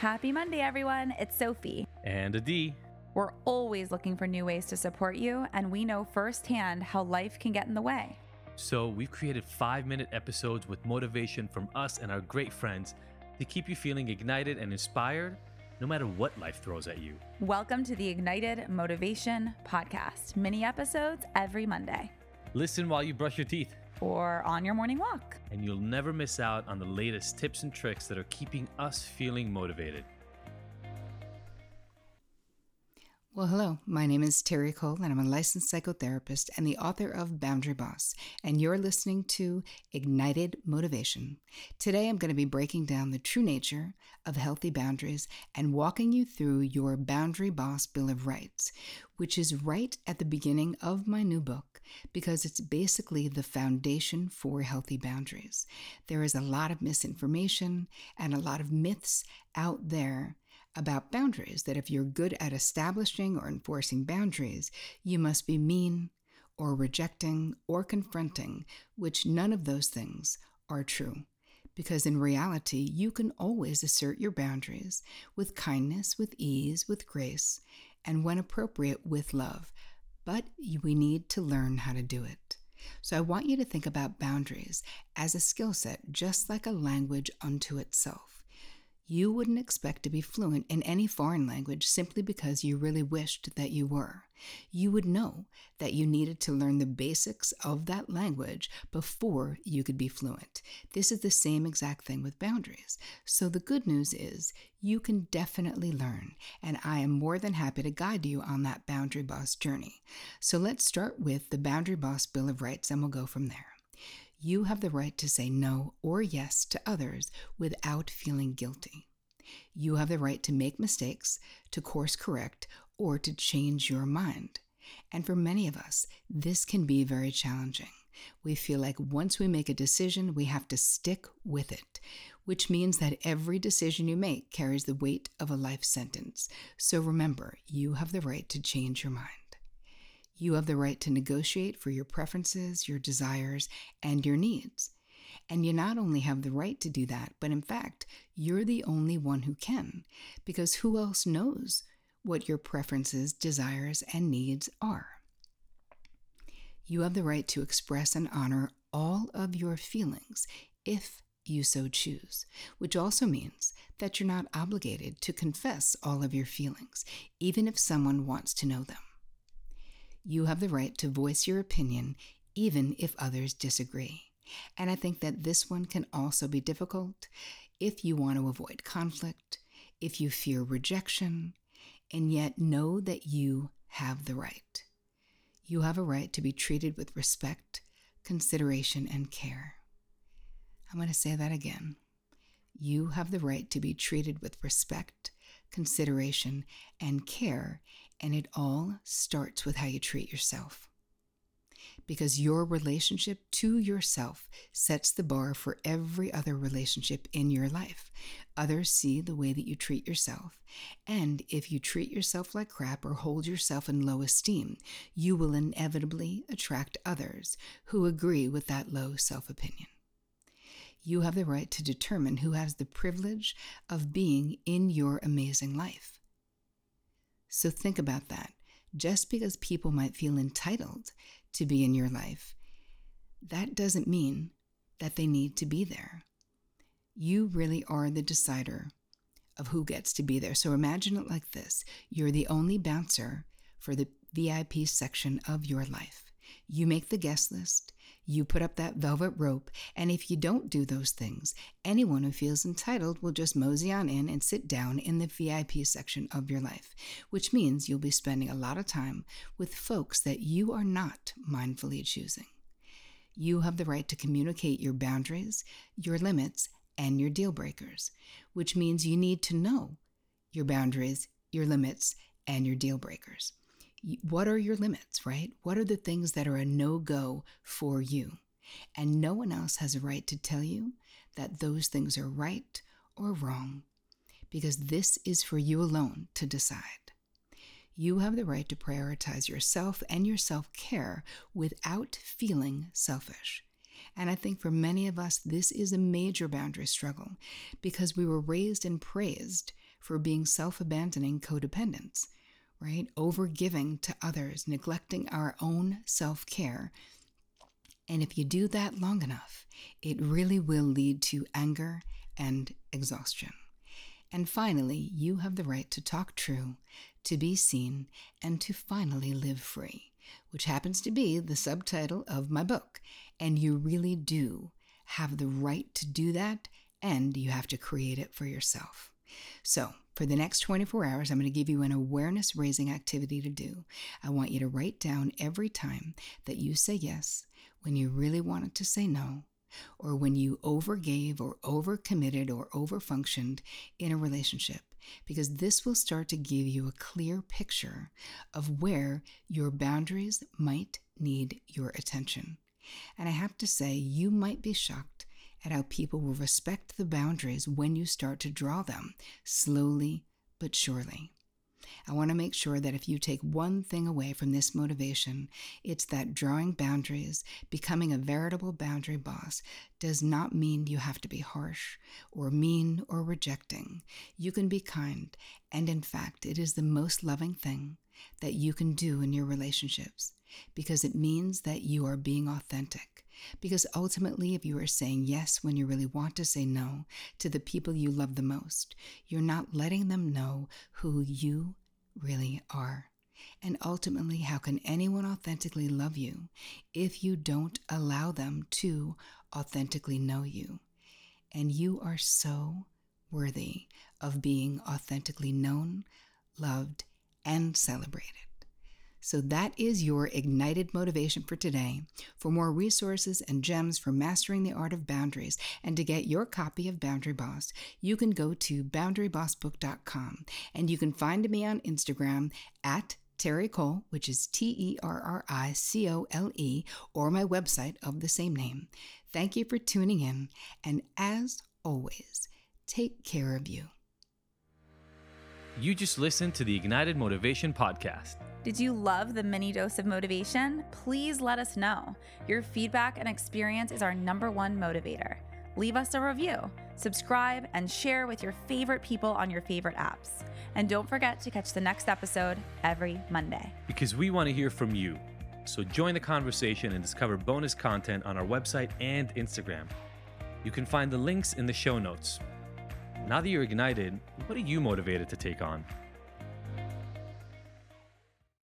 Happy Monday, everyone. It's Sophie. And Adi. We're always looking for new ways to support you, and we know firsthand how life can get in the way. So we've created 5-minute episodes with motivation from us and our great friends to keep you feeling ignited and inspired no matter what life throws at you. Welcome to the Ignited Motivation Podcast. Mini episodes every Monday. Listen while you brush your teeth. Or on your morning walk. And you'll never miss out on the latest tips and tricks that are keeping us feeling motivated. Well, hello, my name is Terry Cole, and I'm a licensed psychotherapist and the author of Boundary Boss, and you're listening to Ignited Motivation. Today, I'm going to be breaking down the true nature of healthy boundaries and walking you through your Boundary Boss Bill of Rights, which is right at the beginning of my new book because it's basically the foundation for healthy boundaries. There is a lot of misinformation and a lot of myths out there about boundaries, that if you're good at establishing or enforcing boundaries, you must be mean or rejecting or confronting, which none of those things are true. Because in reality, you can always assert your boundaries with kindness, with ease, with grace, and when appropriate, with love. But we need to learn how to do it. So I want you to think about boundaries as a skill set, just like a language unto itself. You wouldn't expect to be fluent in any foreign language simply because you really wished that you were. You would know that you needed to learn the basics of that language before you could be fluent. This is the same exact thing with boundaries. So the good news is you can definitely learn, and I am more than happy to guide you on that Boundary Boss journey. So let's start with the Boundary Boss Bill of Rights, and we'll go from there. You have the right to say no or yes to others without feeling guilty. You have the right to make mistakes, to course correct, or to change your mind. And for many of us, this can be very challenging. We feel like once we make a decision, we have to stick with it, which means that every decision you make carries the weight of a life sentence. So remember, you have the right to change your mind. You have the right to negotiate for your preferences, your desires, and your needs. And you not only have the right to do that, but in fact, you're the only one who can, because who else knows what your preferences, desires, and needs are? You have the right to express and honor all of your feelings if you so choose, which also means that you're not obligated to confess all of your feelings, even if someone wants to know them. You have the right to voice your opinion even if others disagree. And I think that this one can also be difficult if you want to avoid conflict, if you fear rejection, and yet know that you have the right. You have a right to be treated with respect, consideration, and care. I'm going to say that again. You have the right to be treated with respect, consideration, and care, and it all starts with how you treat yourself. Because your relationship to yourself sets the bar for every other relationship in your life. Others see the way that you treat yourself, and if you treat yourself like crap or hold yourself in low esteem, you will inevitably attract others who agree with that low self-opinion. You have the right to determine who has the privilege of being in your amazing life. So think about that. Just because people might feel entitled to be in your life, that doesn't mean that they need to be there. You really are the decider of who gets to be there. So imagine it like this. You're the only bouncer for the VIP section of your life. You make the guest list, you put up that velvet rope, and if you don't do those things, anyone who feels entitled will just mosey on in and sit down in the VIP section of your life, which means you'll be spending a lot of time with folks that you are not mindfully choosing. You have the right to communicate your boundaries, your limits, and your deal breakers, which means you need to know your boundaries, your limits, and your deal breakers. What are your limits, right? What are the things that are a no-go for you? And no one else has a right to tell you that those things are right or wrong, because this is for you alone to decide. You have the right to prioritize yourself and your self-care without feeling selfish. And I think for many of us, this is a major boundary struggle because we were raised and praised for being self-abandoning codependents, right? Overgiving to others, neglecting our own self-care. And if you do that long enough, it really will lead to anger and exhaustion. And finally, you have the right to talk true, to be seen, and to finally live free, which happens to be the subtitle of my book. And you really do have the right to do that, and you have to create it for yourself. So for the next 24 hours, I'm going to give you an awareness-raising activity to do. I want you to write down every time that you say yes when you really wanted to say no, or when you overgave or overcommitted or overfunctioned in a relationship, because this will start to give you a clear picture of where your boundaries might need your attention. And I have to say, you might be shocked at how people will respect the boundaries when you start to draw them, slowly but surely. I want to make sure that if you take one thing away from this motivation, it's that drawing boundaries, becoming a veritable boundary boss, does not mean you have to be harsh or mean or rejecting. You can be kind, and in fact, it is the most loving thing that you can do in your relationships, because it means that you are being authentic. Because ultimately, if you are saying yes when you really want to say no to the people you love the most, you're not letting them know who you really are. And ultimately, how can anyone authentically love you if you don't allow them to authentically know you? And you are so worthy of being authentically known, loved, and celebrated. So that is your ignited motivation for today. For more resources and gems for mastering the art of boundaries and to get your copy of Boundary Boss, you can go to boundarybossbook.com, and you can find me on Instagram at Terry Cole, which is TerriCole, or my website of the same name. Thank you for tuning in, and as always, take care of you. You just listened to the Ignited Motivation Podcast. Did you love the mini dose of motivation? Please let us know. Your feedback and experience is our #1 motivator. Leave us a review, subscribe, and share with your favorite people on your favorite apps. And don't forget to catch the next episode every Monday. Because we want to hear from you. So join the conversation and discover bonus content on our website and Instagram. You can find the links in the show notes. Now that you're ignited, what are you motivated to take on?